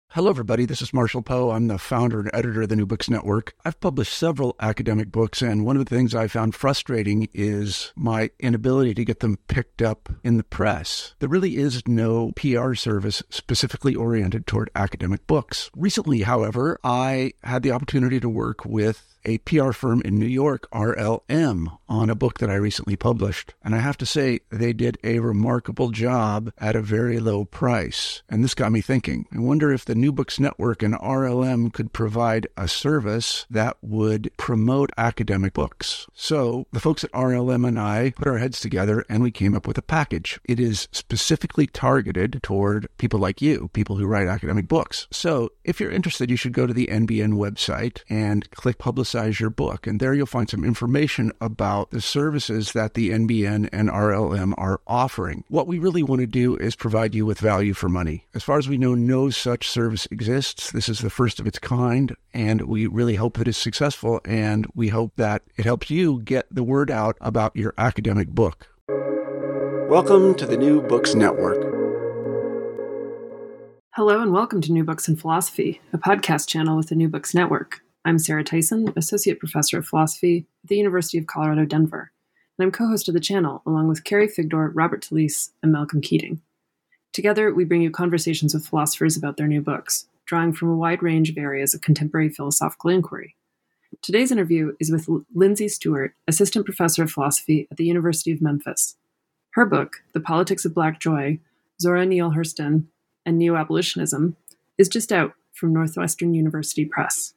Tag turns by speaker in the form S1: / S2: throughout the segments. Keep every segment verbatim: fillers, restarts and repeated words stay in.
S1: Hello, everybody. This is Marshall Poe. I'm the founder and editor of the New Books Network. I've published several academic books, and one of the things I found frustrating is my inability to get them picked up in the press. There really is no P R service specifically oriented toward academic books. Recently, however, I had the opportunity to work with a P R firm in New York, R L M, on a book that I recently published. And I have to say, they did a remarkable job at a very low price. And this got me thinking. I wonder if the New Books Network and R L M could provide a service that would promote academic books. So the folks at R L M and I put our heads together and we came up with a package. It is specifically targeted toward people like you, people who write academic books. So if you're interested, you should go to the N B N website and click Publicize your book. And there you'll find some information about the services that the N B N and R L M are offering. What we really want to do is provide you with value for money. As far as we know, no such service exists. This is the first of its kind, and we really hope that it's successful, and we hope that it helps you get the word out about your academic book. Welcome to the New Books Network.
S2: Hello and welcome to New Books in Philosophy, a podcast channel with the New Books Network. I'm Sarah Tyson, Associate Professor of Philosophy at the University of Colorado, Denver, and I'm co-host of the channel along with Carrie Figdor, Robert Talisse, and Malcolm Keating. Together, we bring you conversations with philosophers about their new books, drawing from a wide range of areas of contemporary philosophical inquiry. Today's interview is with Lindsay Stewart, Assistant Professor of Philosophy at the University of Memphis. Her book, The Politics of Black Joy, Zora Neale Hurston, and Neo-Abolitionism, is just out from Northwestern University Press.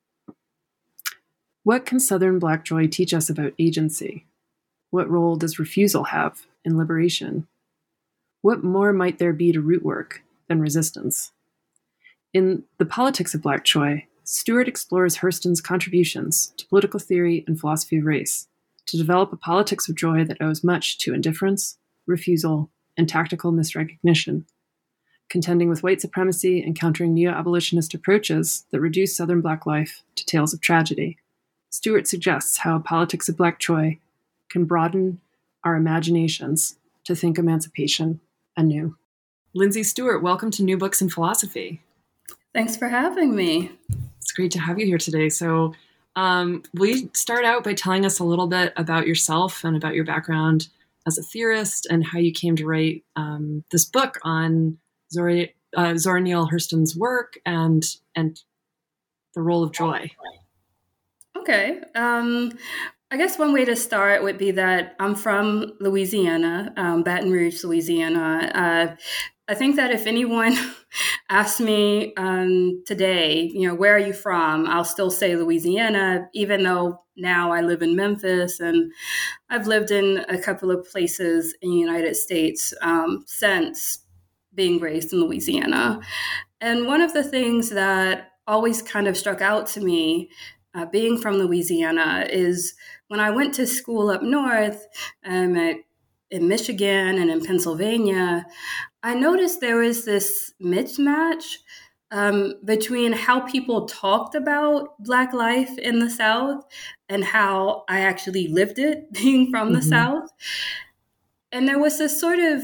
S2: What can Southern Black joy teach us about agency? What role does refusal have in liberation? What more might there be to root work than resistance? In The Politics of Black Joy, Stewart explores Hurston's contributions to political theory and philosophy of race to develop a politics of joy that owes much to indifference, refusal, and tactical misrecognition, contending with white supremacy and countering neo-abolitionist approaches that reduce Southern Black life to tales of tragedy. Stewart suggests how a politics of Black joy can broaden our imaginations to think emancipation anew. Lindsay Stewart, welcome to New Books in Philosophy.
S3: Thanks for having me.
S2: It's great to have you here today. So um, will you start out by telling us a little bit about yourself and about your background as a theorist and how you came to write um, this book on Zora, uh, Zora Neale Hurston's work and, and the role of joy?
S3: Okay. Um, I guess one way to start would be that I'm from Louisiana, um, Baton Rouge, Louisiana. Uh, I think that if anyone asks me um, today, you know, where are you from? I'll still say Louisiana, even though now I live in Memphis and I've lived in a couple of places in the United States um, since being raised in Louisiana. And one of the things that always kind of struck out to me Uh, being from Louisiana is when I went to school up north um, at, in Michigan and in Pennsylvania, I noticed there was this mismatch um, between how people talked about Black life in the South and how I actually lived it being from the mm-hmm. South. And there was this sort of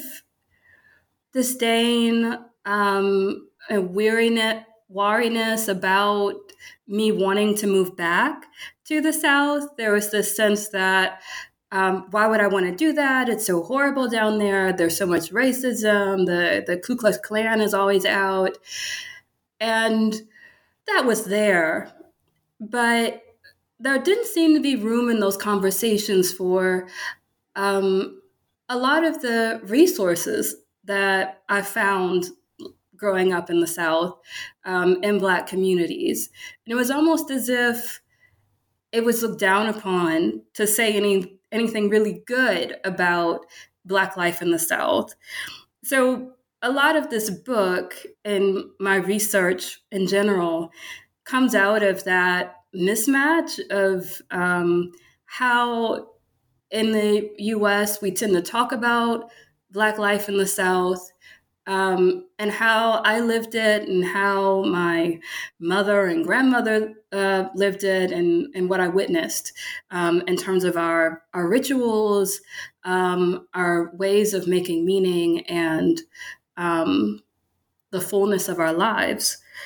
S3: disdain um, and weariness, wariness about me wanting to move back to the South. There was this sense that, um, why would I want to do that? It's so horrible down there. There's so much racism. The, the Ku Klux Klan is always out. And that was there. But there didn't seem to be room in those conversations for um, a lot of the resources that I found growing up in the South, um, in Black communities. And it was almost as if it was looked down upon to say any anything really good about Black life in the South. So a lot of this book and my research in general comes out of that mismatch of um, how in the U S we tend to talk about Black life in the South, Um, and how I lived it and how my mother and grandmother uh, lived it and, and what I witnessed um, in terms of our, our rituals, um, our ways of making meaning and um, the fullness of our lives.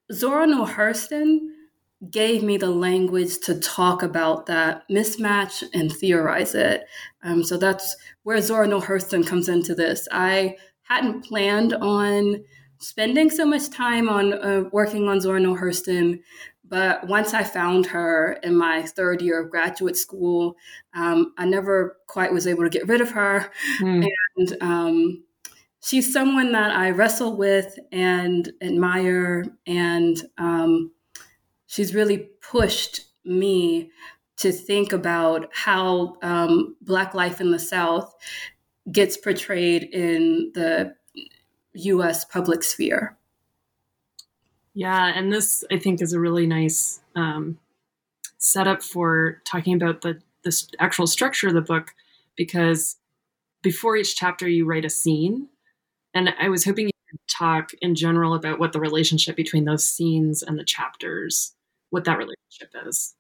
S3: Zora Neale Hurston gave me the language to talk about that mismatch and theorize it. Um, so that's where Zora Neale Hurston comes into this. I hadn't planned on spending so much time on uh, working on Zora Neale Hurston, but once I found her in my third year of graduate school, um, I never quite was able to get rid of her. Mm. And um, she's someone that I wrestle with and admire, and um, she's really pushed me to think about how um, Black life in the South gets portrayed in the U S public sphere.
S4: Yeah, and this, I think, is a really nice um, setup for talking about the, the actual structure of the book, because before each chapter, you write a scene. And I was hoping you could talk in general about what the relationship between those scenes and the chapters, what that relationship is.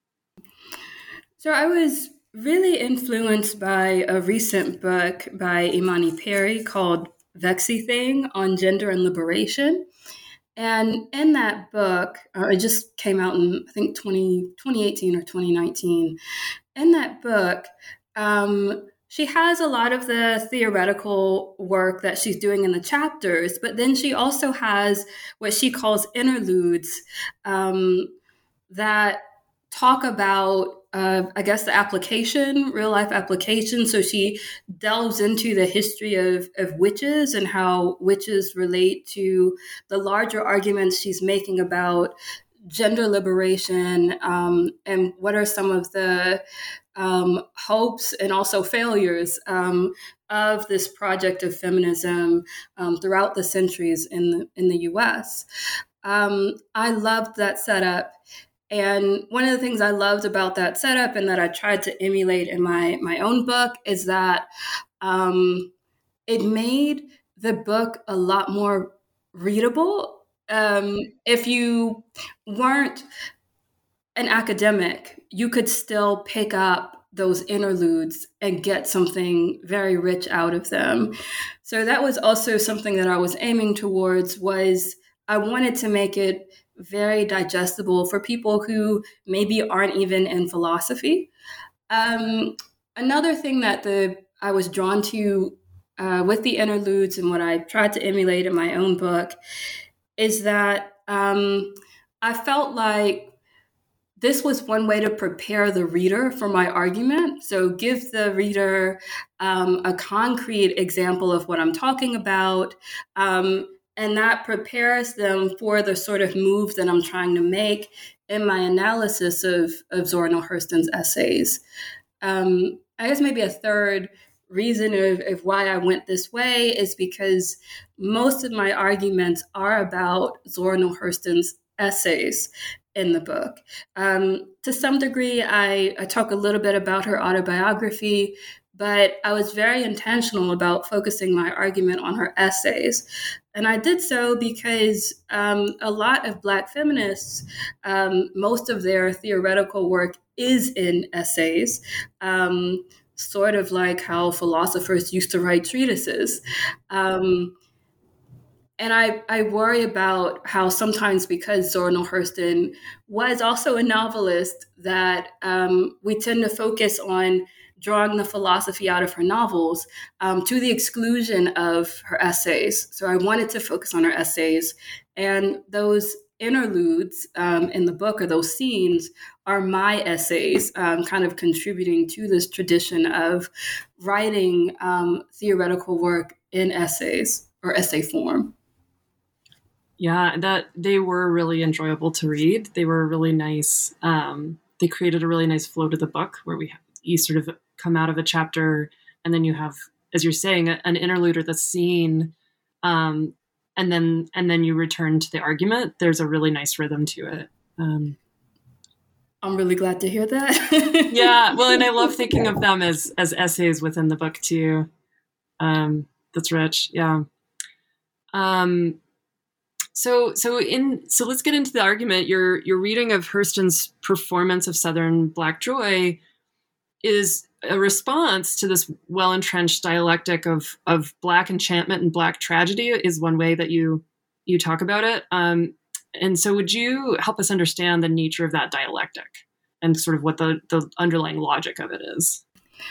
S3: So I was really influenced by a recent book by Imani Perry called Vexy Thing on Gender and Liberation. And in that book, uh, it just came out in, I think, twenty, twenty eighteen or twenty nineteen. In that book, um, she has a lot of the theoretical work that she's doing in the chapters, but then she also has what she calls interludes um, that talk about, uh, I guess, the application, real life application. So she delves into the history of, of witches and how witches relate to the larger arguments she's making about gender liberation, um, and what are some of the um, hopes and also failures um, of this project of feminism um, throughout the centuries in the, in the U S. Um, I loved that setup. And one of the things I loved about that setup and that I tried to emulate in my, my own book is that um, it made the book a lot more readable. Um, if you weren't an academic, you could still pick up those interludes and get something very rich out of them. So that was also something that I was aiming towards, was I wanted to make it very digestible for people who maybe aren't even in philosophy. Um, another thing that the I was drawn to uh, with the interludes and what I tried to emulate in my own book is that um, I felt like this was one way to prepare the reader for my argument. So give the reader um, a concrete example of what I'm talking about, um, and that prepares them for the sort of moves that I'm trying to make in my analysis of, of Zora Neale Hurston's essays. Um, I guess maybe a third reason of, of why I went this way is because most of my arguments are about Zora Neale Hurston's essays in the book. Um, to some degree, I, I talk a little bit about her autobiography, but I was very intentional about focusing my argument on her essays. And I did so because um, a lot of Black feminists, um, most of their theoretical work is in essays, um, sort of like how philosophers used to write treatises. Um, And I, I worry about how sometimes, because Zora Neale Hurston was also a novelist, that um, we tend to focus on drawing the philosophy out of her novels um, to the exclusion of her essays. So I wanted to focus on her essays. And those interludes um, in the book, or those scenes, are my essays, um, kind of contributing to this tradition of writing um, theoretical work in essays or essay form.
S4: Yeah, that they were really enjoyable to read. They were really nice. Um, they created a really nice flow to the book where we you sort of come out of a chapter and then you have, as you're saying, an interlude or the scene, um, and then and then you return to the argument. There's a really nice rhythm to it. Um,
S3: I'm really glad to hear that.
S4: Yeah, well, and I love thinking of them as as essays within the book too. Um, that's rich. Yeah. Um, So, so in, so let's get into the argument. Your, your reading of Hurston's performance of Southern Black joy is a response to this well-entrenched dialectic of, of Black enchantment and Black tragedy, is one way that you, you talk about it. Um, And so would you help us understand the nature of that dialectic and sort of what the, the underlying logic of it is?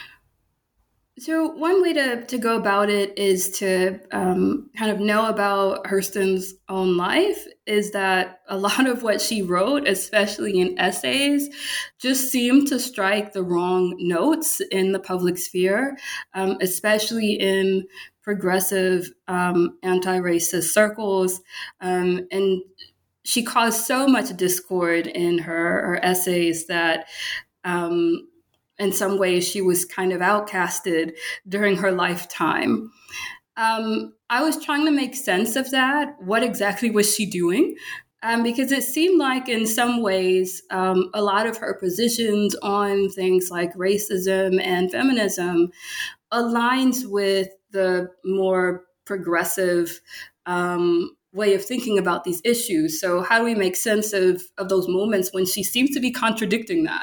S3: So one way to, to go about it is to um, kind of know about Hurston's own life is that a lot of what she wrote, especially in essays, just seemed to strike the wrong notes in the public sphere, um, especially in progressive um, anti-racist circles. Um, and she caused so much discord in her, her essays that um, in some ways, she was kind of outcasted during her lifetime. Um, I was trying to make sense of that. What exactly was she doing? Um, because it seemed like in some ways, um, a lot of her positions on things like racism and feminism aligns with the more progressive um, way of thinking about these issues. So how do we make sense of, of those moments when she seems to be contradicting that?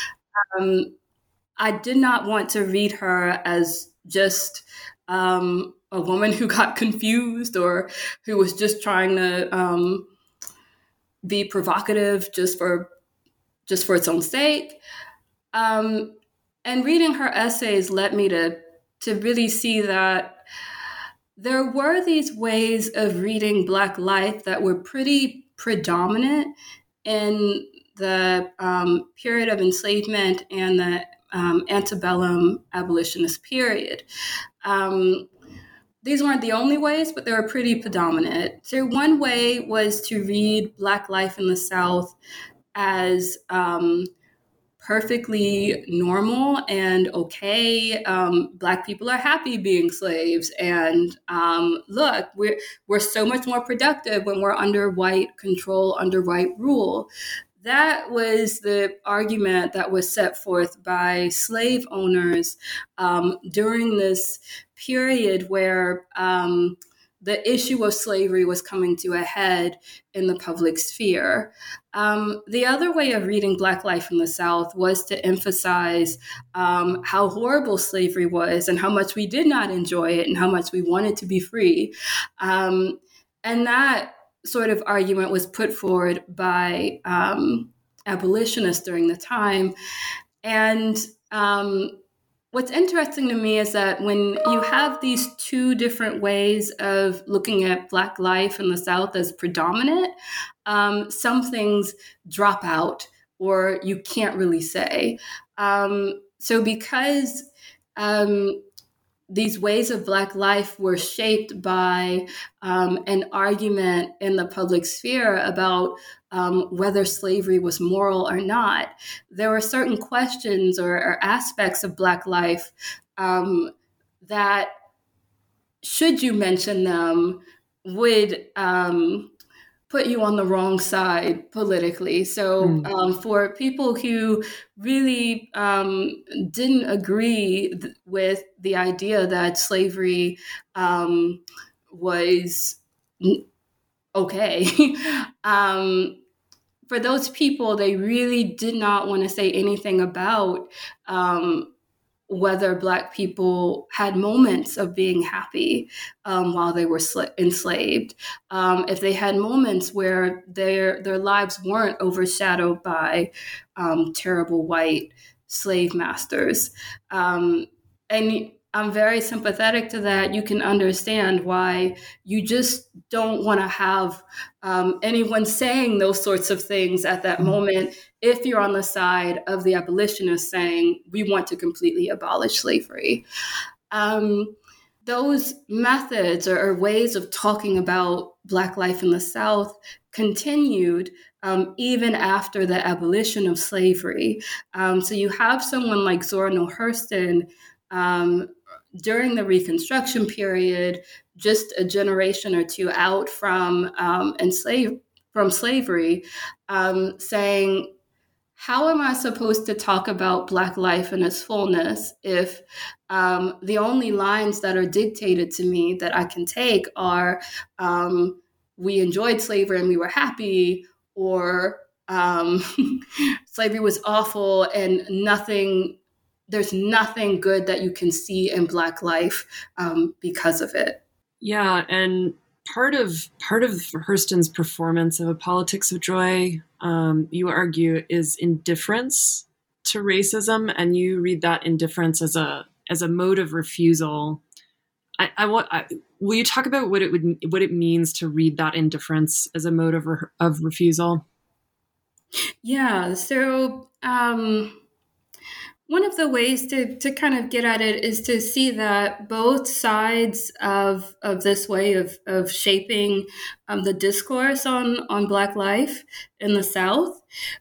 S3: Um, I did not want to read her as just um, a woman who got confused or who was just trying to um, be provocative just for just for its own sake. Um, and reading her essays led me to to really see that there were these ways of reading Black life that were pretty predominant in the um, period of enslavement and the Um, antebellum abolitionist period. Um, these weren't the only ways, but they were pretty predominant. So one way was to read Black life in the South as um, perfectly normal and okay. Um, Black people are happy being slaves, and um, look, we're we're so much more productive when we're under white control, under white rule. That was the argument that was set forth by slave owners um, during this period where um, the issue of slavery was coming to a head in the public sphere. Um, the other way of reading Black life in the South was to emphasize um, how horrible slavery was and how much we did not enjoy it and how much we wanted to be free. Um, and that sort of argument was put forward by um, abolitionists during the time. And um, what's interesting to me is that when you have these two different ways of looking at Black life in the South as predominant, um, some things drop out or you can't really say. Um, so because um, these ways of Black life were shaped by um, an argument in the public sphere about um, whether slavery was moral or not, there were certain questions or, or aspects of Black life um, that, should you mention them, would um, put you on the wrong side politically. So mm. um, for people who really um, didn't agree th- with the idea that slavery um, was n- okay, um, for those people, they really did not want to say anything about um, whether Black people had moments of being happy um, while they were sl- enslaved, um, if they had moments where their their lives weren't overshadowed by um, terrible white slave masters. Um, and I'm very sympathetic to that. You can understand why you just don't want to have um, anyone saying those sorts of things at that moment if you're on the side of the abolitionists saying, we want to completely abolish slavery. Um, those methods or, or ways of talking about Black life in the South continued um, even after the abolition of slavery. Um, so you have someone like Zora Neale Hurston um, during the Reconstruction period, just a generation or two out from um, enslave from slavery, um, saying, how am I supposed to talk about Black life in its fullness if um, the only lines that are dictated to me that I can take are um, we enjoyed slavery and we were happy, or um, slavery was awful and nothing, there's nothing good that you can see in Black life um, because of it.
S4: Yeah, and part of part of Hurston's performance of A Politics of Joy, um, you argue, is indifference to racism, and you read that indifference as a as a mode of refusal. I, I want. I, will you talk about what it would what it means to read that indifference as a mode of re, of refusal?
S3: Yeah. So um, one of the ways to to kind of get at it is to see that both sides of of this way of of shaping um, the discourse on on Black life in the South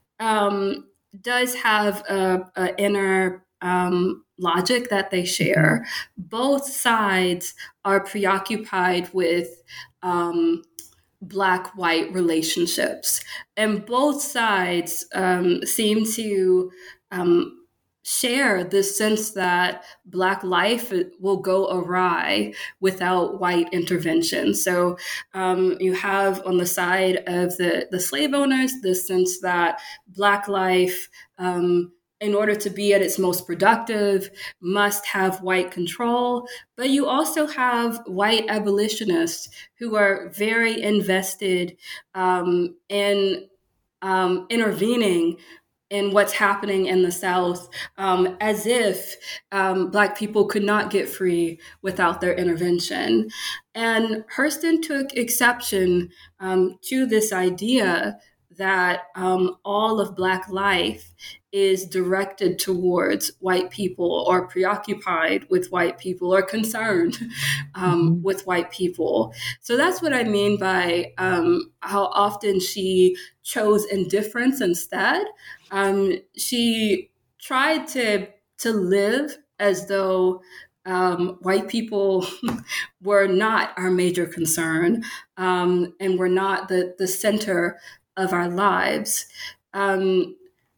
S3: um, does have a, a inner um, logic that they share. Both sides are preoccupied with um, Black-white relationships, and both sides um, seem to um, share this sense that Black life will go awry without white intervention. So um, you have on the side of the, the slave owners this sense that Black life, um, in order to be at its most productive, must have white control. But you also have white abolitionists who are very invested um, in um, intervening in what's happening in the South, um, as if um, Black people could not get free without their intervention. And Hurston took exception um, to this idea that um, all of Black life is directed towards white people, or preoccupied with white people, or concerned um, mm-hmm. with white people. So that's what I mean by um, how often she chose indifference instead. Um, she tried to to live as though um, white people were not our major concern, um, and were not the the center of our lives. Um,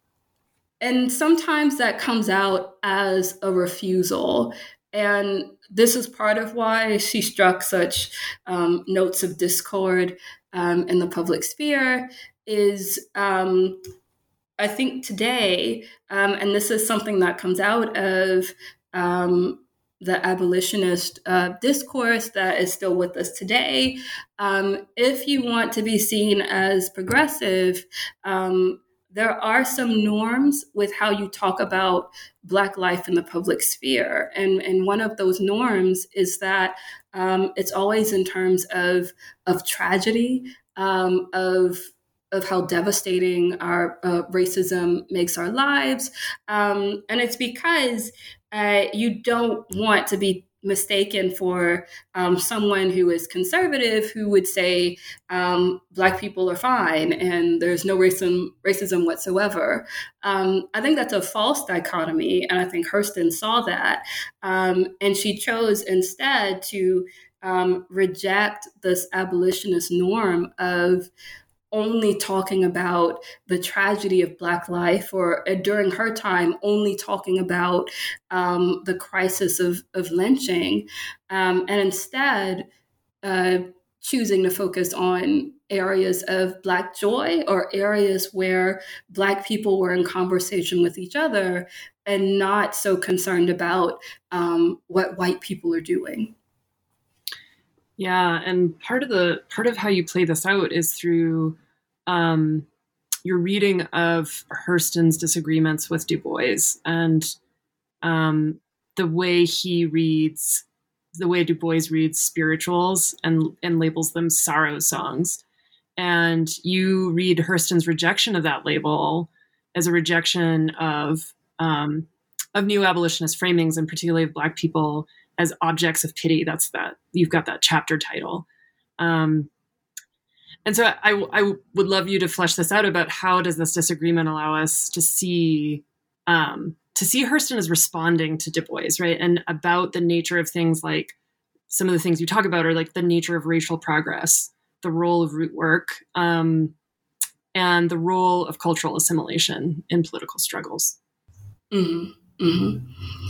S3: and sometimes that comes out as a refusal. And this is part of why she struck such um, notes of discord um, in the public sphere, is um, I think today, um, and this is something that comes out of um, the abolitionist uh, discourse that is still with us today. Um, if you want to be seen as progressive, um, there are some norms with how you talk about Black life in the public sphere. And, and one of those norms is that um, it's always in terms of, of tragedy, um, of of how devastating our uh, racism makes our lives. Um, and it's because uh, you don't want to be mistaken for um, someone who is conservative who would say um, Black people are fine and there's no racism, racism whatsoever. Um, I think that's a false dichotomy, and I think Hurston saw that. Um, and she chose instead to um, reject this abolitionist norm of only talking about the tragedy of Black life, or uh, during her time, only talking about um, the crisis of, of lynching, um, and instead uh, choosing to focus on areas of Black joy, or areas where Black people were in conversation with each other and not so concerned about um, what white people are doing.
S4: Yeah, and part of the part of how you play this out is through um, your reading of Hurston's disagreements with Du Bois, and um, the way he reads, the way Du Bois reads spirituals and and labels them sorrow songs, and you read Hurston's rejection of that label as a rejection of um, of new abolitionist framings, and particularly of Black people as objects of pity. That's that, you've got that chapter title. Um, and so I, I would love you to flesh this out about how does this disagreement allow us to see, um, to see Hurston as responding to Du Bois, right? And about the nature of things, like some of the things you talk about are like the nature of racial progress, the role of root work, um, and the role of cultural assimilation in political struggles.
S3: Mm-hmm. Mm-hmm.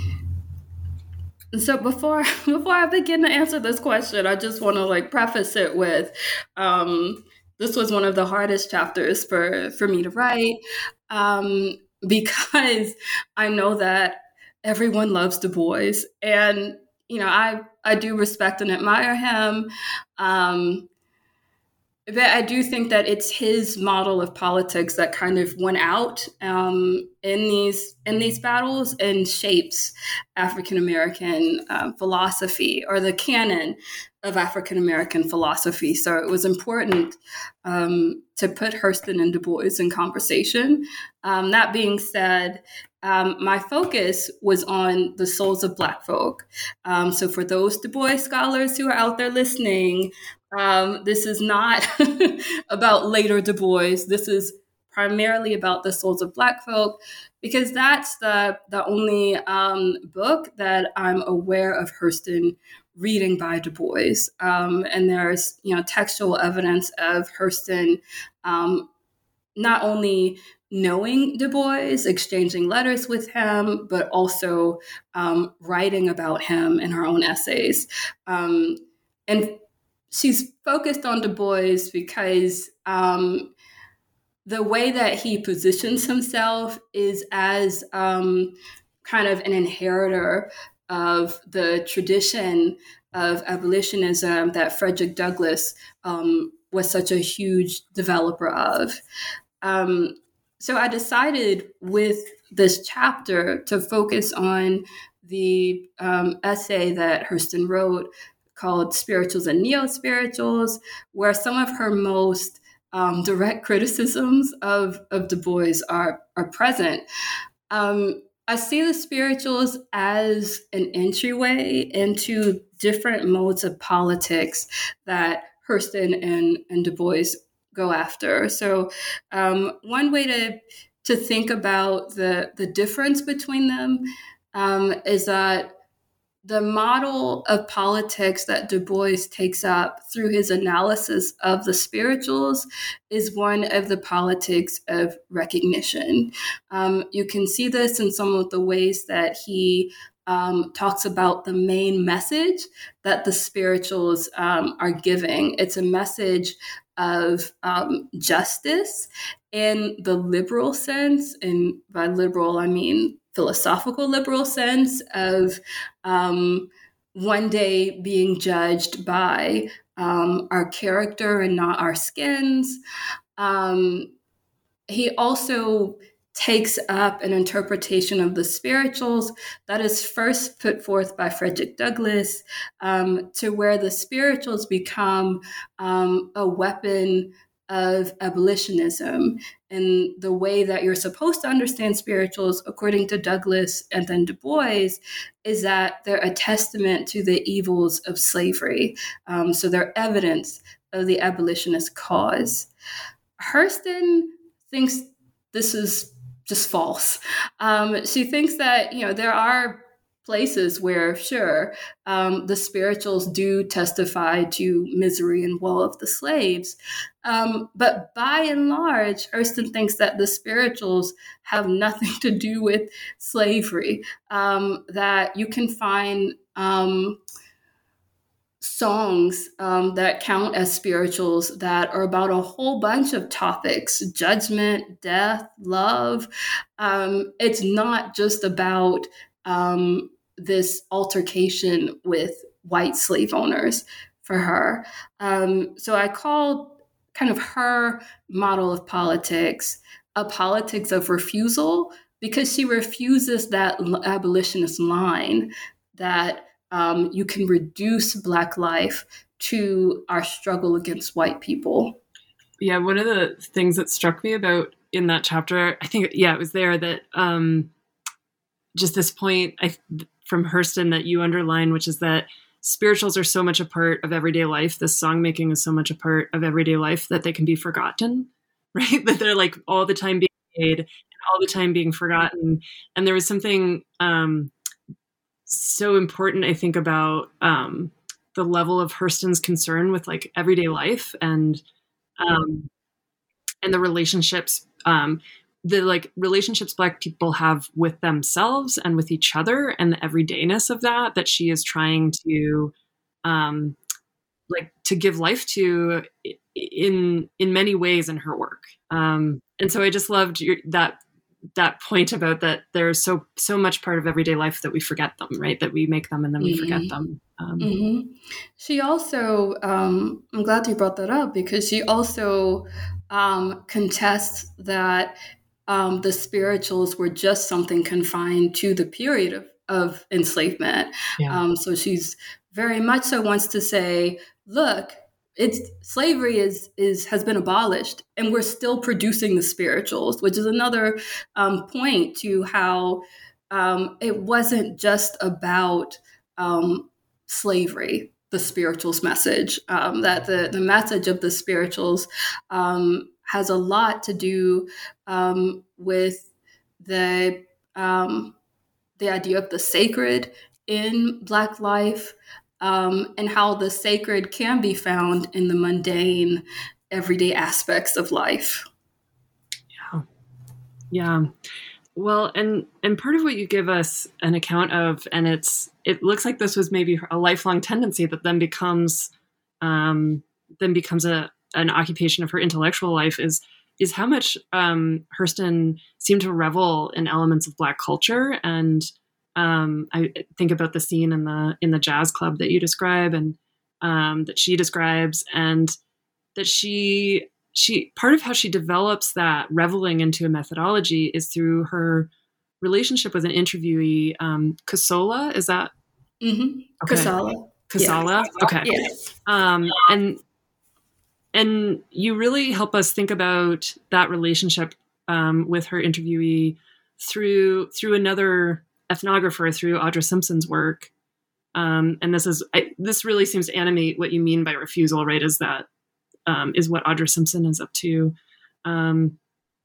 S3: So before before I begin to answer this question, I just want to like preface it with, um, this was one of the hardest chapters for, for me to write, um, because I know that everyone loves Du Bois, and you know, I, I do respect and admire him. Um, but I do think that it's his model of politics that kind of went out um, in these in these battles and shapes African American um, philosophy, or the canon of African American philosophy. So it was important um, to put Hurston and Du Bois in conversation. Um, that being said, um, my focus was on the souls of Black folk. Um, so for those Du Bois scholars who are out there listening, Um, this is not about later Du Bois. This is primarily about the souls of Black folk, because that's the the only um, book that I'm aware of Hurston reading by Du Bois. Um, and there's, you know, textual evidence of Hurston um, not only knowing Du Bois, exchanging letters with him, but also um, writing about him in her own essays. Um, and she's focused on Du Bois because um, the way that he positions himself is as um, kind of an inheritor of the tradition of abolitionism that Frederick Douglass um, was such a huge developer of. Um, so I decided with this chapter to focus on the um, essay that Hurston wrote called Spirituals and Neo-Spirituals, where some of her most um, direct criticisms of, of Du Bois are, are present. Um, I see the spirituals as an entryway into different modes of politics that Hurston and, and Du Bois go after. So um, one way to to think about the, the difference between them um, is that the model of politics that Du Bois takes up through his analysis of the spirituals is one of the politics of recognition. Um, you can see this in some of the ways that he um, talks about the main message that the spirituals um, are giving. It's a message of um, justice in the liberal sense, and by liberal, I mean philosophical liberal sense of um, one day being judged by um, our character and not our skins. Um, he also takes up an interpretation of the spirituals that is first put forth by Frederick Douglass, um, to where the spirituals become um, a weapon of abolitionism. And the way that you're supposed to understand spirituals, according to Douglass and then Du Bois, is that they're a testament to the evils of slavery. Um, so they're evidence of the abolitionist cause. Hurston thinks this is just false. Um, she thinks that, you know, there are places where, sure, um, the spirituals do testify to misery and woe of the slaves. Um, but by and large, Hurston thinks that the spirituals have nothing to do with slavery, um, that you can find um, songs um, that count as spirituals that are about a whole bunch of topics: judgment, death, love. Um, it's not just about um, this altercation with white slave owners for her. Um, so I called kind of her model of politics a politics of refusal, because she refuses that abolitionist line that um, you can reduce Black life to our struggle against white people.
S4: Yeah, one of the things that struck me about in that chapter, I think, yeah, it was there that um, just this point I, from Hurston that you underline, which is that spirituals are so much a part of everyday life. This song making is so much a part of everyday life that they can be forgotten, right? That they're like all the time being made and all the time being forgotten. And there was something um, so important, I think, about um, the level of Hurston's concern with like everyday life and um, and the relationships, um, the like relationships Black people have with themselves and with each other, and the everydayness of that, that she is trying to um, like to give life to in in many ways in her work. Um, and so I just loved your, that that point about that there's so so much part of everyday life that we forget them, right? That we make them and then we mm-hmm. forget them. Um,
S3: mm-hmm. She also, um, I'm glad you brought that up, because she also um, contests that um, the spirituals were just something confined to the period of, of enslavement.
S4: Yeah.
S3: Um, so she's very much so wants to say, look, it's slavery is is has been abolished, and we're still producing the spirituals, which is another um, point to how um, it wasn't just about um, slavery, the spirituals message. Um, that the the message of the spirituals um, has a lot to do um, with the um, the idea of the sacred in Black life. Um, and how the sacred can be found in the mundane, everyday aspects of life.
S4: Yeah, yeah. Well, and and part of what you give us an account of, and it's it looks like this was maybe a lifelong tendency that then becomes, um, then becomes a an occupation of her intellectual life, is is how much um, Hurston seemed to revel in elements of Black culture. And Um, I think about the scene in the in the jazz club that you describe, and um, that she describes, and that she she part of how she develops that reveling into a methodology is through her relationship with an interviewee, um, Kasola. Is that
S3: mm-hmm.
S4: okay.
S3: Kasala?
S4: Kasala.
S3: Yeah.
S4: Okay.
S3: Yeah.
S4: Um, and and you really help us think about that relationship um, with her interviewee through through another ethnographer, through Audra Simpson's work. Um, and this is, I, this really seems to animate what you mean by refusal, right? Is that, um, is what Audra Simpson is up to. Um,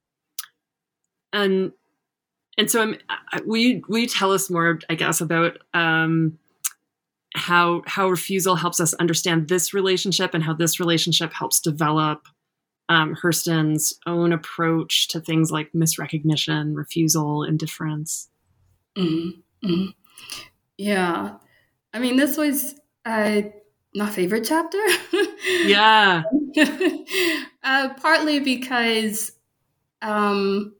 S4: and, and so I'm, I, will you, will you tell us more, I guess, about, um, how, how refusal helps us understand this relationship, and how this relationship helps develop, um, Hurston's own approach to things like misrecognition, refusal, indifference?
S3: Mm-hmm. Mm-hmm. Yeah. I mean, this was uh, my favorite chapter.
S4: Yeah.
S3: uh, partly because um,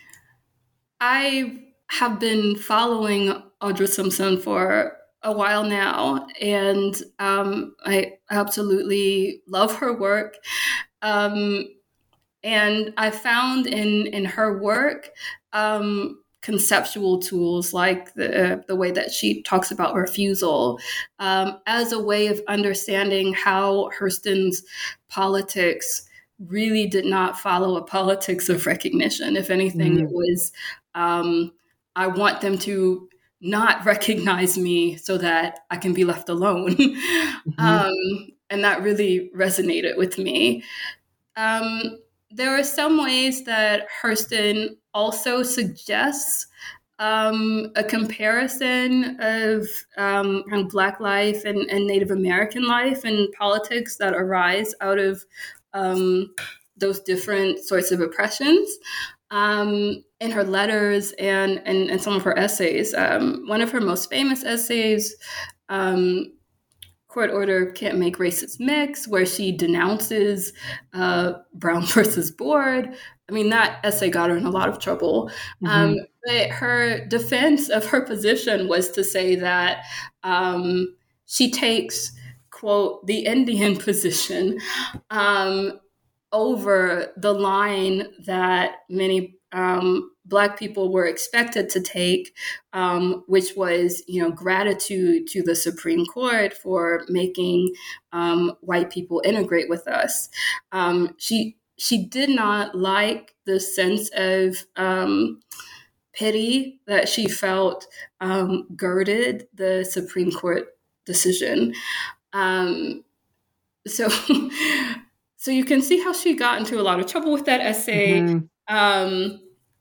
S3: I have been following Audra Simpson for a while now, and um, I absolutely love her work. Um, and I found in, in her work um, conceptual tools like the the way that she talks about refusal um, as a way of understanding how Hurston's politics really did not follow a politics of recognition. If anything, mm. it was, um, I want them to not recognize me so that I can be left alone. mm-hmm. um, and that really resonated with me. Um, there are some ways that Hurston also suggests um, a comparison of um, kind of Black life and, and Native American life and politics that arise out of um, those different sorts of oppressions um, in her letters and, and, and some of her essays. Um, one of her most famous essays, um, Court Order Can't Make Racists Mix, where she denounces uh, Brown versus Board. I mean, that essay got her in a lot of trouble. Mm-hmm. Um, but her defense of her position was to say that um, she takes, quote, the Indian position um, over the line that many um, Black people were expected to take, um, which was, you know, gratitude to the Supreme Court for making um, white people integrate with us. Um, she she did not like the sense of um, pity that she felt um, girded the Supreme Court decision. Um, so, so you can see how she got into a lot of trouble with that essay. Mm-hmm. Um,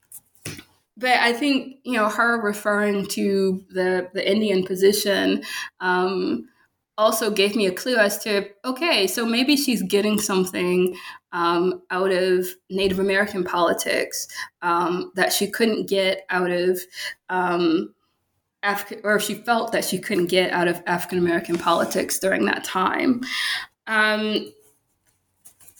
S3: But I think, you know, her referring to the, the Indian position um, also gave me a clue as to, okay, so maybe she's getting something um, out of Native American politics um, that she couldn't get out of um, African, or she felt that she couldn't get out of African American politics during that time. Um,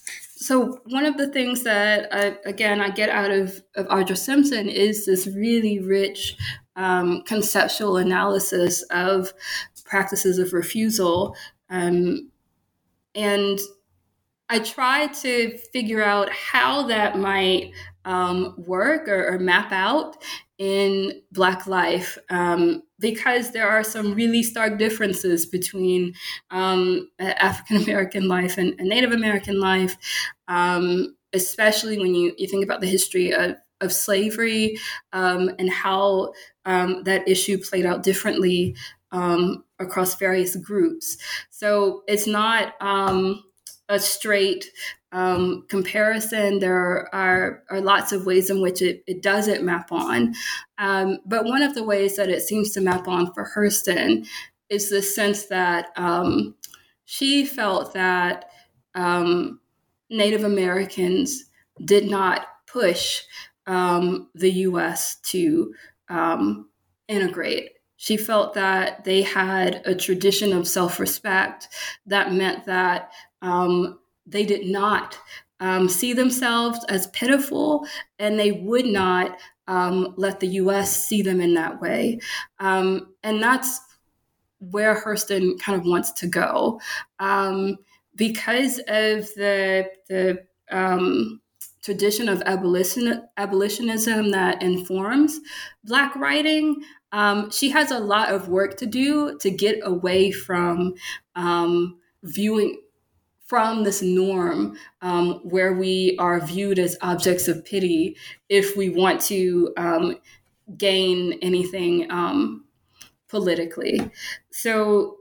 S3: so one of the things that, I, again, I get out of, of Audra Simpson is this really rich um, conceptual analysis of practices of refusal. Um, and I try to figure out how that might um, work or, or map out in Black life, um, because there are some really stark differences between um, African American life and, and Native American life, um, especially when you, you think about the history of, of slavery um, and how um, that issue played out differently um, across various groups. So it's not um, a straight um, comparison. There are, are lots of ways in which it, it doesn't map on. Um, but one of the ways that it seems to map on for Hurston is the sense that um, she felt that um, Native Americans did not push um, the U S to um, integrate. She felt that they had a tradition of self-respect that meant that um, they did not um, see themselves as pitiful, and they would not um, let the U S see them in that way. Um, and that's where Hurston kind of wants to go. Um, because of the, the um, tradition of abolition, abolitionism that informs Black writing, um, she has a lot of work to do to get away from um, viewing from this norm um, where we are viewed as objects of pity if we want to um, gain anything um, politically. So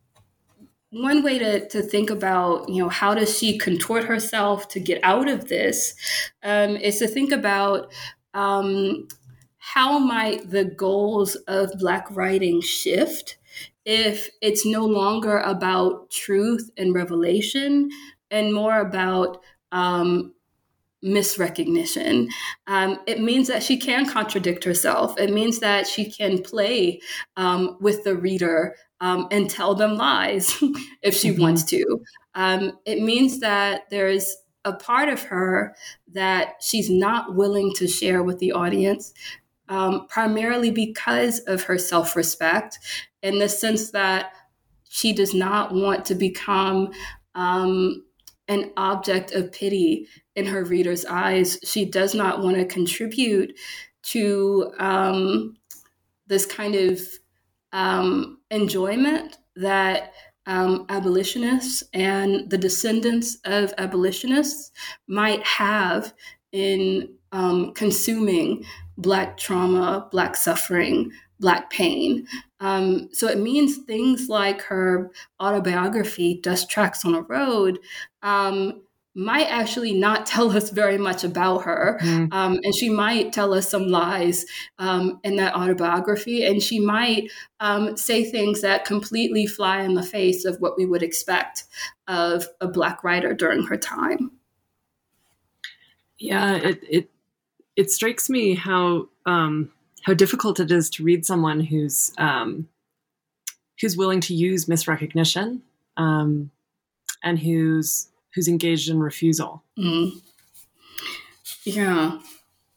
S3: one way to, to think about, you know, how does she contort herself to get out of this um, is to think about um, how might the goals of Black writing shift if it's no longer about truth and revelation and more about um, misrecognition. Um, it means that she can contradict herself. It means that she can play um, with the reader um, and tell them lies if she mm-hmm. wants to. Um, it means that there's a part of her that she's not willing to share with the audience, um, primarily because of her self-respect, in the sense that she does not want to become um, an object of pity in her readers' eyes. She does not want to contribute to um, this kind of um, enjoyment that um, abolitionists and the descendants of abolitionists might have in um, consuming Black trauma, Black suffering, Black pain. Um, so it means things like her autobiography, Dust Tracks on a Road, um, might actually not tell us very much about her. Mm. Um, and she might tell us some lies um, in that autobiography. And she might um, say things that completely fly in the face of what we would expect of a Black writer during her time.
S4: Yeah, it it, it strikes me how um, how difficult it is to read someone who's um, who's willing to use misrecognition um, and who's who's engaged in refusal.
S3: Mm. Yeah.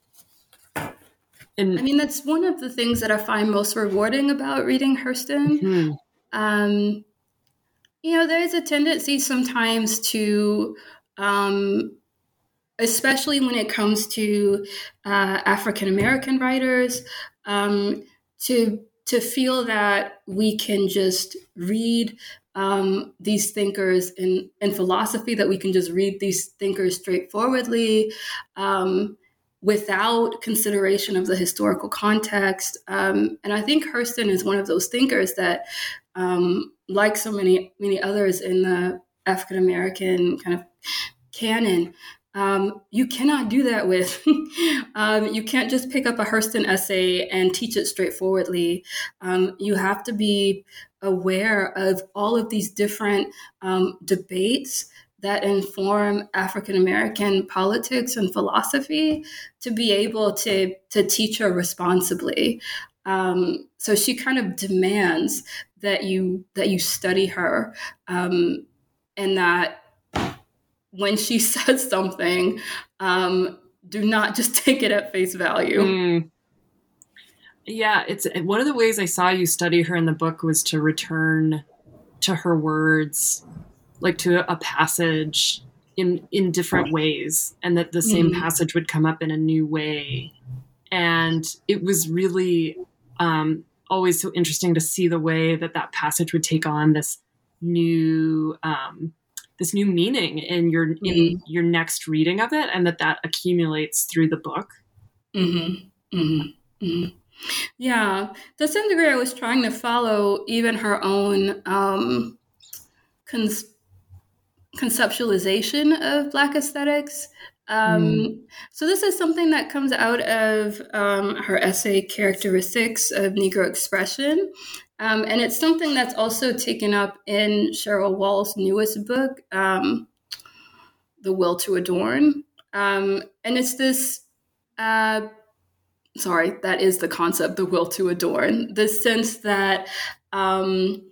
S3: And I mean, that's one of the things that I find most rewarding about reading Hurston. Mm-hmm. Um, you know, there's a tendency sometimes to, um, especially when it comes to uh, African-American writers, um, to to feel that we can just read um, these thinkers in, in philosophy, that we can just read these thinkers straightforwardly um, without consideration of the historical context. Um, and I think Hurston is one of those thinkers that, um, like so many, many others in the African-American kind of canon, Um, you cannot do that with. um, you can't just pick up a Hurston essay and teach it straightforwardly. Um, you have to be aware of all of these different um, debates that inform African-American politics and philosophy to be able to, to teach her responsibly. Um, so she kind of demands that you that you study her um, and that when she says something, um, do not just take it at face value.
S4: Mm. Yeah, it's one of the ways I saw you study her in the book was to return to her words, like to a passage in in different ways, and that the same mm. passage would come up in a new way. And it was really um, always so interesting to see the way that that passage would take on this new um, this new meaning in your mm. in your next reading of it, and that that accumulates through the book.
S3: Mm-hmm. Mm-hmm. Mm-hmm. Yeah, to some degree, I was trying to follow even her own um, cons- conceptualization of Black aesthetics. Um, mm. So this is something that comes out of um, her essay, Characteristics of Negro Expression. Um, and it's something that's also taken up in Cheryl Wall's newest book, um, The Will to Adorn. Um, and it's this... Uh, Sorry, that is the concept, the will to adorn, the sense that um,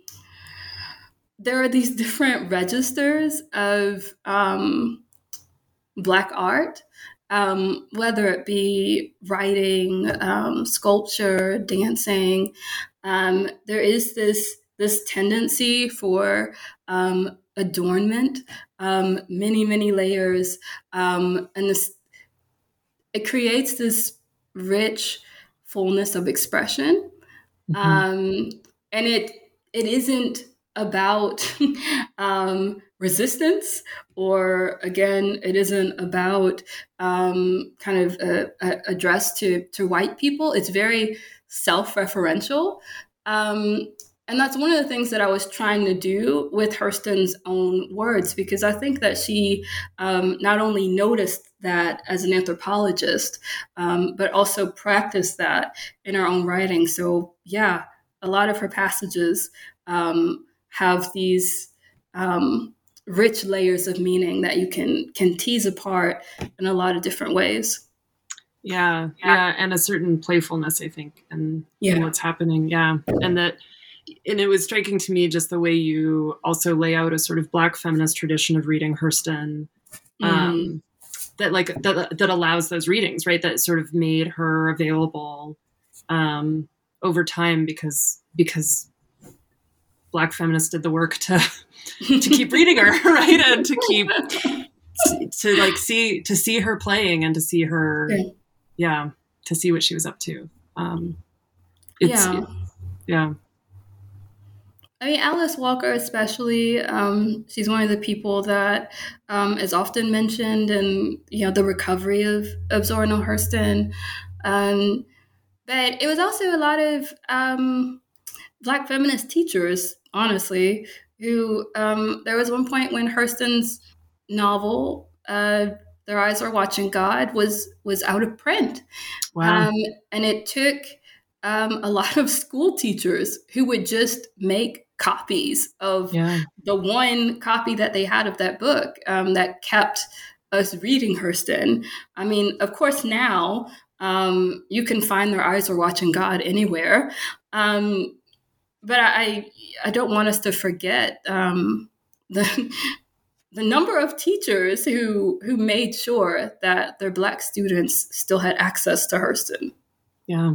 S3: there are these different registers of um, Black art, um, whether it be writing, um, sculpture, dancing. Um, there is this, this tendency for um, adornment, um, many, many layers. Um, and this, it creates this rich fullness of expression. Mm-hmm. Um, and it it isn't about um, resistance, or again, it isn't about um, kind of a, a address to, to white people. It's very self-referential. Um, and that's one of the things that I was trying to do with Hurston's own words, because I think that she um, not only noticed that as an anthropologist, um, but also practiced that in her own writing. So yeah, a lot of her passages um, have these um, rich layers of meaning that you can can tease apart in a lot of different ways.
S4: Yeah, yeah, and a certain playfulness, I think, and yeah. what's happening. Yeah, and that, and it was striking to me just the way you also lay out a sort of Black feminist tradition of reading Hurston. Mm. Um, that like that that allows those readings, right? That sort of made her available um, over time because because Black feminists did the work to to keep reading her, right, and to keep to, to like see to see her playing and to see her, yeah, yeah to see what she was up to. Um, it's,
S3: yeah,
S4: it, yeah.
S3: I mean, Alice Walker especially, um, she's one of the people that um, is often mentioned in, you know, the recovery of, of Zora Neale Hurston. Um, but it was also a lot of um, Black feminist teachers, honestly, who um, there was one point when Hurston's novel, uh, Their Eyes Are Watching God, was, was out of print.
S4: Wow.
S3: Um, and it took um, a lot of school teachers who would just make copies of yeah. the one copy that they had of that book um, that kept us reading Hurston. I mean, of course, now um, you can find Their Eyes Are Watching God anywhere. Um, but I I don't want us to forget um, the the number of teachers who who made sure that their Black students still had access to Hurston.
S4: Yeah.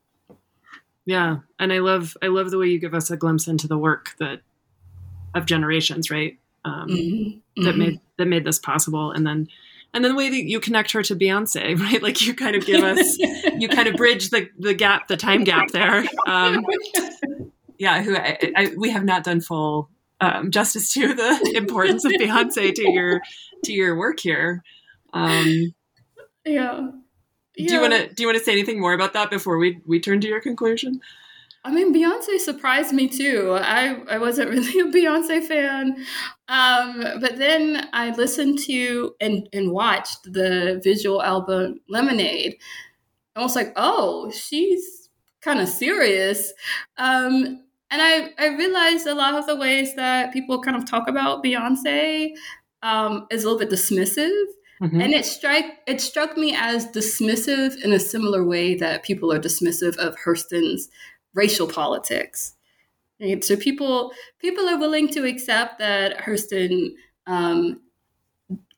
S4: Yeah, and I love I love the way you give us a glimpse into the work that of generations, right? Um, mm-hmm. That mm-hmm. made that made this possible, and then and then the way that you connect her to Beyonce, right? Like you kind of give us, you kind of bridge the the gap, the time gap there. Um, yeah, who I, I, we have not done full um, justice to the importance of Beyonce to your to your work here. Um,
S3: yeah.
S4: Do you want to do you want to say anything more about that before we, we turn to your conclusion?
S3: I mean, Beyonce surprised me too. I, I wasn't really a Beyonce fan. Um, but then I listened to and, and watched the visual album Lemonade. I was like, oh, she's kind of serious. Um, and I, I realized a lot of the ways that people kind of talk about Beyonce um, is a little bit dismissive. Mm-hmm. And it struck it struck me as dismissive in a similar way that people are dismissive of Hurston's racial politics. Right? So people people are willing to accept that Hurston um,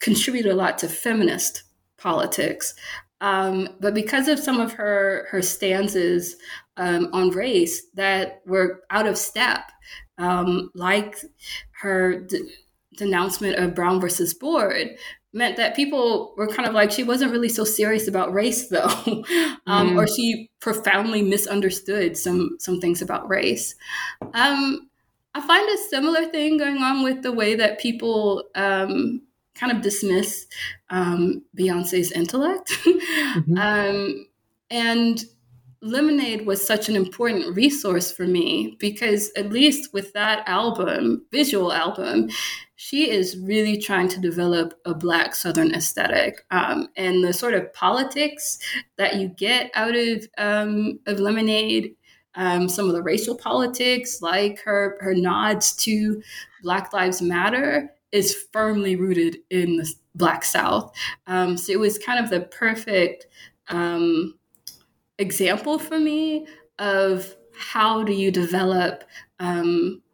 S3: contributed a lot to feminist politics. Um, but because of some of her her stances um, on race that were out of step, um, like her d- denouncement of Brown versus Board, meant that people were kind of like, she wasn't really so serious about race, though, um, mm. or she profoundly misunderstood some some things about race. Um, I find a similar thing going on with the way that people um, kind of dismiss um, Beyonce's intellect. mm-hmm. um, and Lemonade was such an important resource for me because at least with that album, visual album, she is really trying to develop a Black Southern aesthetic. Um, and the sort of politics that you get out of, um, of Lemonade, um, some of the racial politics, like her, her nods to Black Lives Matter, is firmly rooted in the Black South. Um, so it was kind of the perfect um, example for me of how do you develop um,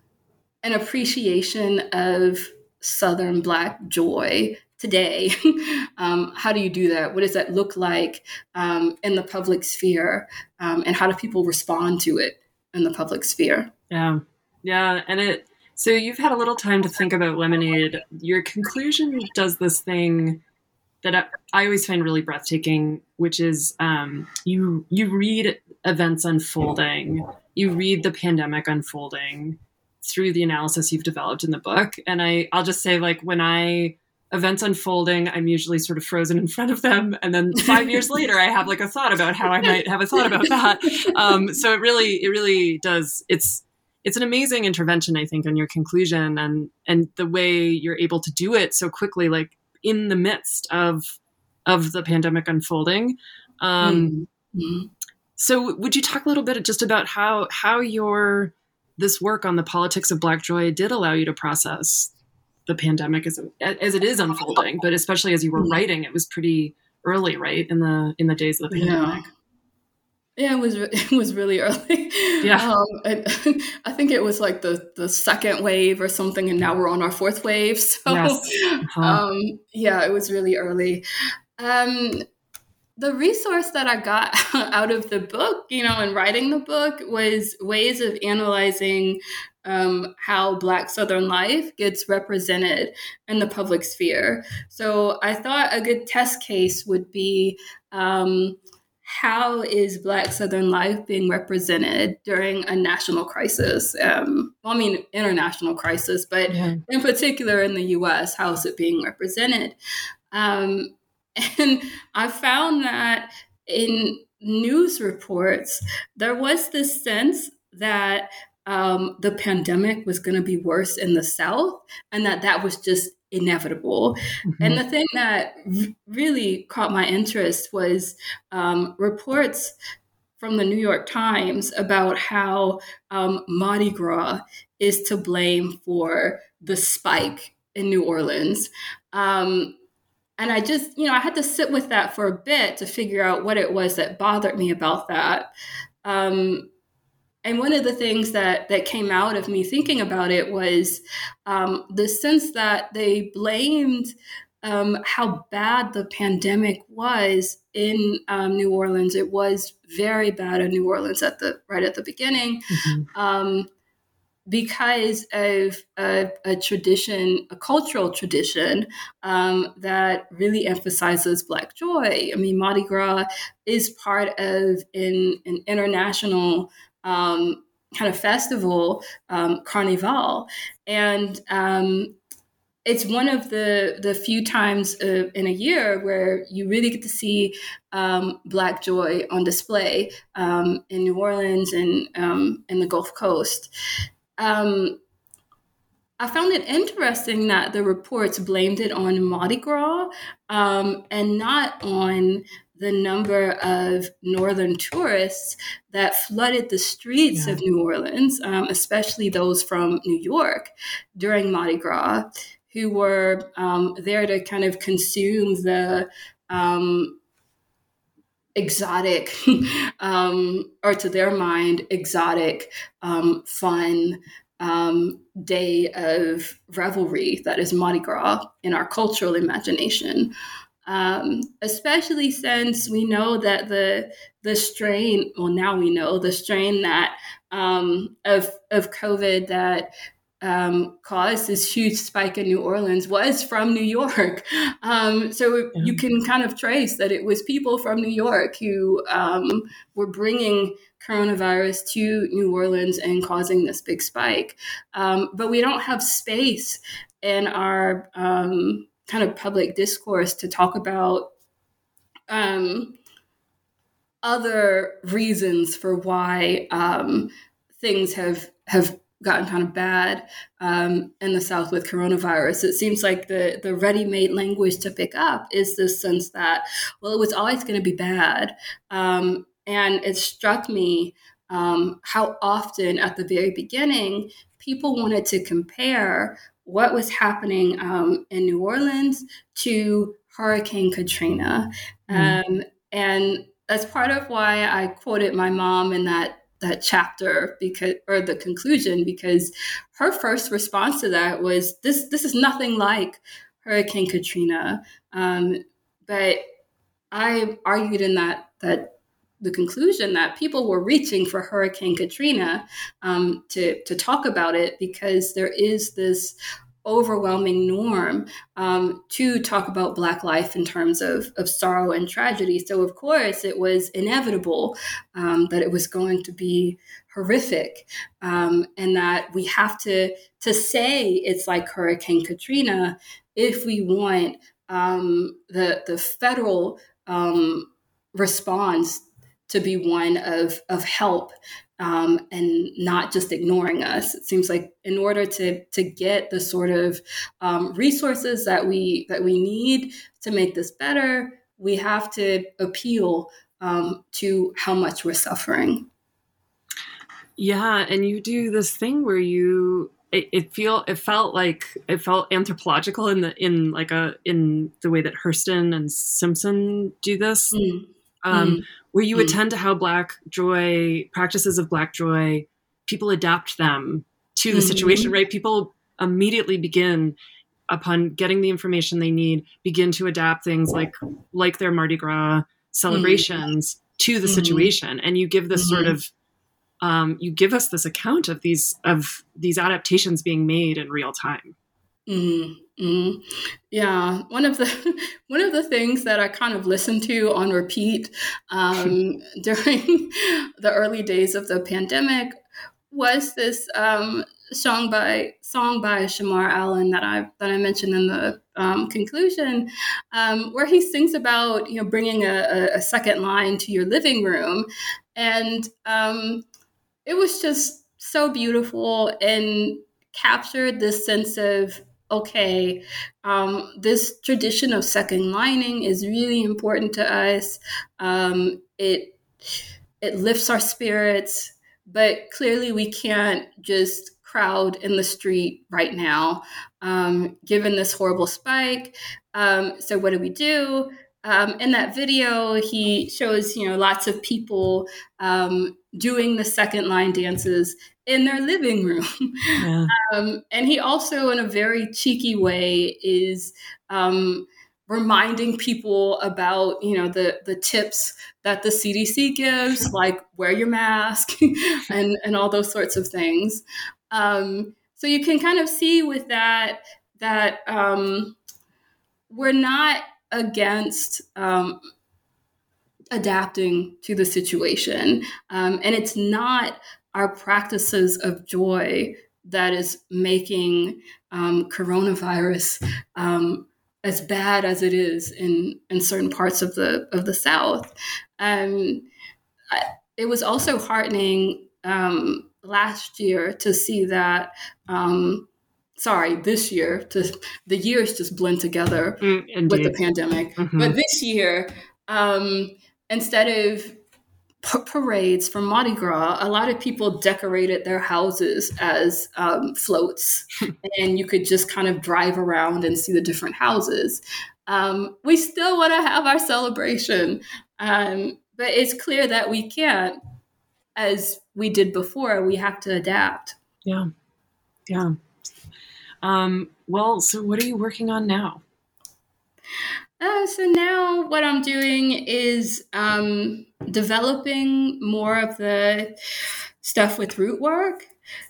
S3: an appreciation of Southern Black joy today. um, how do you do that? What does that look like um, in the public sphere? Um, and how do people respond to it in the public sphere?
S4: Yeah, yeah. And it, so you've had a little time to think about Lemonade. Your conclusion does this thing that I, I always find really breathtaking, which is um, you you read events unfolding, you read the pandemic unfolding through the analysis you've developed in the book. And I, I'll just say, like, when I, events unfolding, I'm usually sort of frozen in front of them. And then five years later, I have like a thought about how I might have a thought about that. Um, so it really, it really does, it's, it's an amazing intervention, I think, on your conclusion and, and the way you're able to do it so quickly, like in the midst of, of the pandemic unfolding. Um, mm-hmm. So would you talk a little bit just about how, how your, this work on the politics of Black joy did allow you to process the pandemic as, as it is unfolding, but especially as you were writing, it was pretty early, right? In the, in the days of the pandemic.
S3: Yeah, yeah it was, it was really early.
S4: Yeah.
S3: Um, I, I think it was like the, the second wave or something, and now we're on our fourth wave. So
S4: yes. uh-huh.
S3: um, yeah, it was really early. Um, The resource that I got out of the book, you know, and writing the book was ways of analyzing um, how Black Southern life gets represented in the public sphere. So I thought a good test case would be um, how is Black Southern life being represented during a national crisis? Um, well, I mean, international crisis, but yeah. in particular in the U S, how is it being represented? Um, And I found that in news reports, there was this sense that um, the pandemic was going to be worse in the South and that that was just inevitable. Mm-hmm. And the thing that r- really caught my interest was um, reports from the New York Times about how um, Mardi Gras is to blame for the spike in New Orleans. Um, And I just, you know, I had to sit with that for a bit to figure out what it was that bothered me about that. Um, and one of the things that that came out of me thinking about it was um, the sense that they blamed um, how bad the pandemic was in um, New Orleans. It was very bad in New Orleans at the right at the beginning. Mm-hmm. Um, because of a, a tradition, a cultural tradition um, that really emphasizes Black joy. I mean, Mardi Gras is part of an, an international um, kind of festival, um, Carnival. And um, it's one of the, the few times uh, in a year where you really get to see um, Black joy on display um, in New Orleans and um, in the Gulf Coast. Um, I found it interesting that the reports blamed it on Mardi Gras um, and not on the number of Northern tourists that flooded the streets yeah. of New Orleans, um, especially those from New York during Mardi Gras, who were um, there to kind of consume the um, exotic, um, or to their mind, exotic, um, fun, um, day of revelry that is Mardi Gras in our cultural imagination. Um, especially since we know that the the strain, well, now we know the strain that um, of of COVID that um, caused this huge spike in New Orleans was from New York. Um, so yeah. You can kind of trace that it was people from New York who um, were bringing coronavirus to New Orleans and causing this big spike. Um, but we don't have space in our um, kind of public discourse to talk about um, other reasons for why um, things have have gotten kind of bad um, in the South with coronavirus. It seems like the the ready-made language to pick up is this sense that, well, it was always going to be bad. Um, and it struck me um, how often at the very beginning, people wanted to compare what was happening um, in New Orleans to Hurricane Katrina. Mm. Um, and that's part of why I quoted my mom in that that chapter because, or the conclusion, because her first response to that was, this, this is nothing like Hurricane Katrina. Um, but I argued in that, that the conclusion that people were reaching for Hurricane Katrina um, to, to talk about it because there is this overwhelming norm um, to talk about Black life in terms of, of sorrow and tragedy. So, of course, it was inevitable um, that it was going to be horrific um, and that we have to, to say it's like Hurricane Katrina if we want um, the, the federal um, response to be one of, of help Um, and not just ignoring us. It seems like in order to to get the sort of um, resources that we that we need to make this better, we have to appeal um, to how much we're suffering.
S4: Yeah, and you do this thing where you it, it feel it felt like it felt anthropological in the in like a in the way that Hurston and Simpson do this. Mm. Um, mm. Where you mm. attend to how Black joy, practices of Black joy, people adapt them to the mm-hmm. situation, right? People immediately begin, upon getting the information they need, begin to adapt things like like their Mardi Gras celebrations mm. to the mm-hmm. situation. And you give this mm-hmm. sort of, um, you give us this account of these of these adaptations being made in real time.
S3: Mm-hmm. Mm-hmm. Yeah, one of the one of the things that I kind of listened to on repeat um, during the early days of the pandemic was this um, song by song by Shamar Allen that I that I mentioned in the um, conclusion, um, where he sings about you know bringing a, a second line to your living room, and um, it was just so beautiful and captured this sense of, okay, um, this tradition of second lining is really important to us. Um, it it lifts our spirits, but clearly we can't just crowd in the street right now, um, given this horrible spike. Um, so what do we do? Um, in that video, he shows you know lots of people um, doing the second line dances in their living room. Yeah. Um, and he also, in a very cheeky way, is um, reminding people about, you know, the, the tips that the C D C gives, like wear your mask and, and all those sorts of things. Um, so you can kind of see with that, that um, we're not against um, adapting to the situation. Um, and it's not our practices of joy that is making um, coronavirus um, as bad as it is in, in certain parts of the of the South. Um, I, it was also heartening um, last year to see that. Um, sorry, this year. To the years just blend together mm, with the pandemic. Mm-hmm. But this year, um, instead of P- parades for Mardi Gras, a lot of people decorated their houses as um, floats, and you could just kind of drive around and see the different houses. Um, we still want to have our celebration, um, but it's clear that we can't, as we did before. We have to adapt.
S4: Yeah. Yeah. Um, well, so what are you working on now?
S3: Uh, so now what I'm doing is um, developing more of the stuff with root work.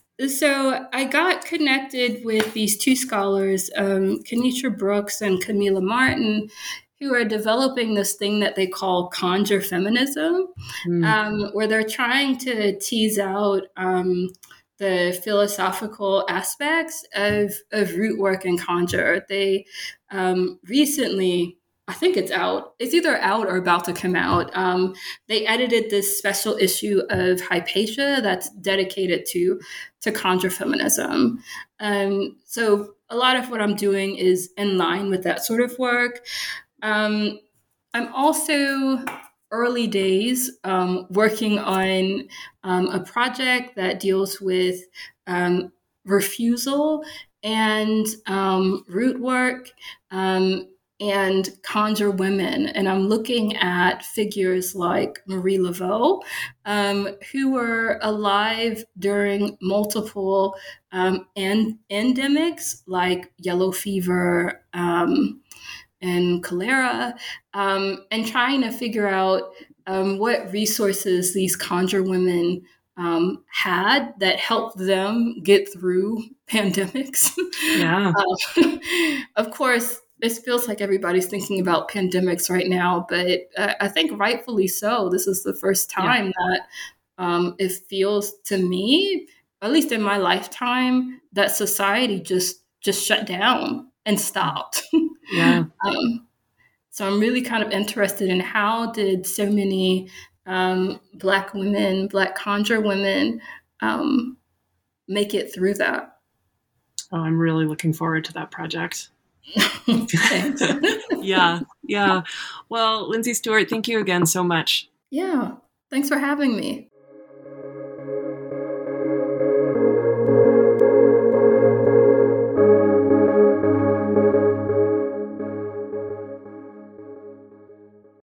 S3: So I got connected with these two scholars, um, Kenitra Brooks and Camila Martin, who are developing this thing that they call conjure feminism, mm. um, where they're trying to tease out um, the philosophical aspects of, of root work and conjure. They um, recently, I think it's out, it's either out or about to come out. Um, they edited this special issue of Hypatia that's dedicated to, to conjure feminism. Um, so a lot of what I'm doing is in line with that sort of work. Um, I'm also early days um, working on um, a project that deals with um, refusal and um, root work um, and conjure women. And I'm looking at figures like Marie Laveau, um, who were alive during multiple um, en- endemics like yellow fever, um, and cholera, um, and trying to figure out um, what resources these conjure women um, had that helped them get through pandemics.
S4: Yeah.
S3: um, of course, it feels like everybody's thinking about pandemics right now, but uh, I think rightfully so. This is the first time yeah. that um, it feels to me, at least in my lifetime, that society just just shut down and stopped.
S4: Yeah.
S3: um, so I'm really kind of interested in how did so many um, Black women, Black conjure women, um, make it through that.
S4: Oh, I'm really looking forward to that project.
S3: Thanks.
S4: yeah, yeah. Well, Lindsay Stewart, thank you again so much.
S3: Yeah, thanks for having me.